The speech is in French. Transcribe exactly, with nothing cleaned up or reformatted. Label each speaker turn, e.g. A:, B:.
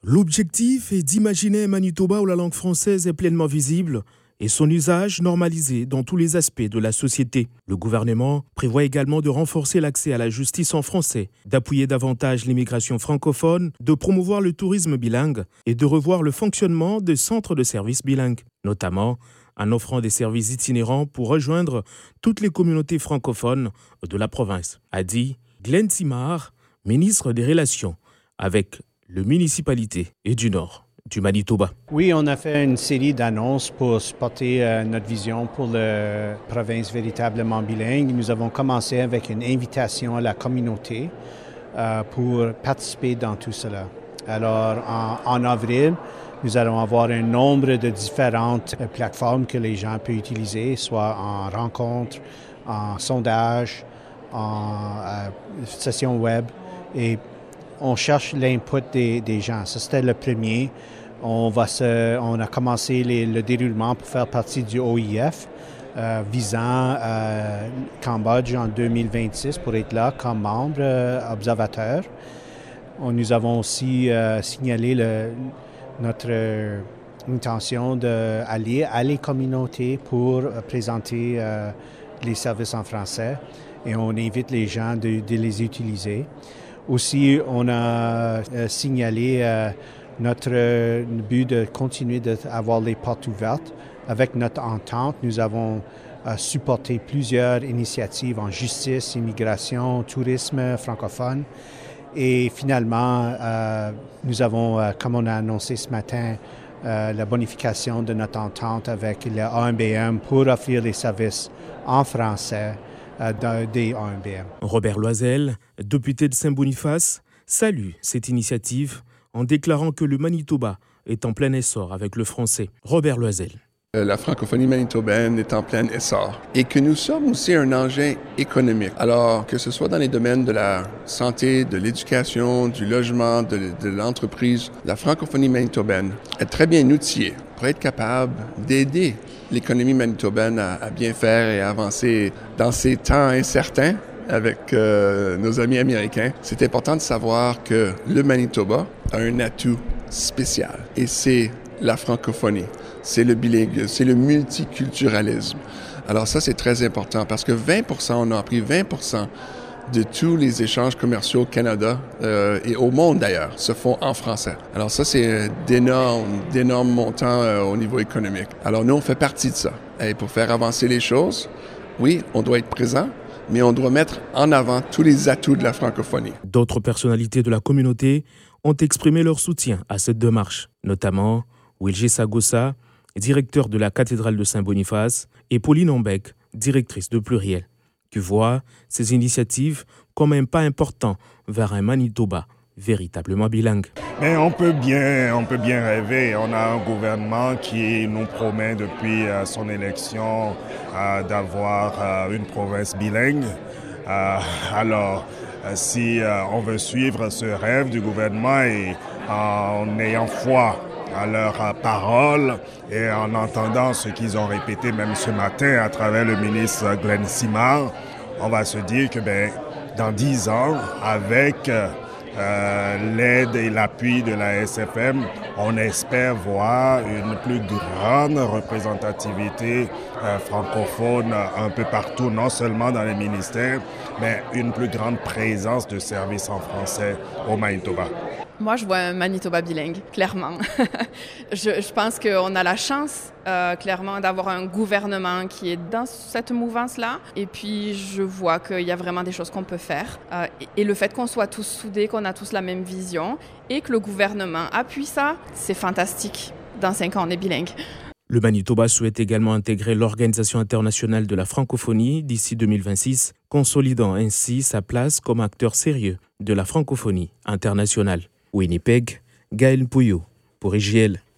A: L'objectif est d'imaginer un Manitoba où la langue française est pleinement visible et son usage normalisé dans tous les aspects de la société. Le gouvernement prévoit également de renforcer l'accès à la justice en français, d'appuyer davantage l'immigration francophone, de promouvoir le tourisme bilingue et de revoir le fonctionnement des centres de services bilingues, notamment en offrant des services itinérants pour rejoindre toutes les communautés francophones de la province, a dit Glenn Simard, ministre des Relations avec les municipalités et du Nord du Manitoba.
B: Oui, on a fait une série d'annonces pour supporter euh, notre vision pour la province véritablement bilingue. Nous avons commencé avec une invitation à la communauté euh, pour participer dans tout cela. Alors, en, en avril, nous allons avoir un nombre de différentes euh, plateformes que les gens peuvent utiliser, soit en rencontre, en sondage, en euh, session web, et on cherche l'input des, des gens. Ça, c'était le premier. On, va se, on a commencé les, le déroulement pour faire partie du O I F, euh, visant euh, Cambodge en deux mille vingt-six pour être là comme membre euh, observateur. On, nous avons aussi euh, signalé le, notre euh, intention d'aller à les communautés pour euh, présenter euh, les services en français et on invite les gens de, de les utiliser. Aussi, on a euh, signalé euh, notre euh, but de continuer d'avoir les portes ouvertes. Avec notre entente, nous avons euh, supporté plusieurs initiatives en justice, immigration, tourisme francophone. Et finalement, euh, nous avons, euh, comme on a annoncé ce matin, euh, la bonification de notre entente avec le A M B M pour offrir les services en français euh, des A M B M.
A: Robert Loisel, député de Saint-Boniface, salue cette initiative en déclarant que le Manitoba est en plein essor avec le français. Robert Loisel.
C: La francophonie manitobaine est en plein essor et que nous sommes aussi un engin économique. Alors, que ce soit dans les domaines de la santé, de l'éducation, du logement, de, de l'entreprise, la francophonie manitobaine est très bien outillée pour être capable d'aider l'économie manitobaine à, à bien faire et à avancer dans ces temps incertains avec euh, nos amis américains. C'est important de savoir que le Manitoba a un atout spécial et c'est la francophonie, c'est le bilingue, c'est le multiculturalisme. Alors ça, c'est très important parce que vingt pour cent, on a appris vingt pour cent de tous les échanges commerciaux au Canada euh, et au monde d'ailleurs se font en français. Alors ça, c'est d'énormes, d'énormes montants euh, au niveau économique. Alors nous, on fait partie de ça. Et pour faire avancer les choses, oui, on doit être présent, mais on doit mettre en avant tous les atouts de la francophonie.
A: D'autres personnalités de la communauté ont exprimé leur soutien à cette démarche, notamment Wilger Sagossa, directeur de la cathédrale de Saint-Boniface, et Pauline Ombec, directrice de Pluriel, qui voient ces initiatives comme un pas important vers un Manitoba véritablement bilingue.
D: Mais on peut bien, on peut bien rêver. On a un gouvernement qui nous promet depuis euh, son élection euh, d'avoir euh, une province bilingue. Euh, alors, euh, si euh, on veut suivre ce rêve du gouvernement et en ayant foi à leurs paroles et en entendant ce qu'ils ont répété même ce matin à travers le ministre Glenn Simard, on va se dire que ben, dans dix ans, avec euh, l'aide et l'appui de la S F M, on espère voir une plus grande représentativité euh, francophone un peu partout, non seulement dans les ministères, mais une plus grande présence de services en français au Manitoba.
E: Moi, je vois un Manitoba bilingue, clairement. je, je pense qu'on a la chance, euh, clairement, d'avoir un gouvernement qui est dans cette mouvance-là. Et puis, je vois qu'il y a vraiment des choses qu'on peut faire. Euh, et, et le fait qu'on soit tous soudés, qu'on a tous la même vision et que le gouvernement appuie ça, c'est fantastique. Dans cinq ans, on est bilingue.
A: Le Manitoba souhaite également intégrer l'Organisation internationale de la francophonie d'ici deux mille vingt-six, consolidant ainsi sa place comme acteur sérieux de la francophonie internationale. Winnipeg, Gaël Pouillot pour I J L.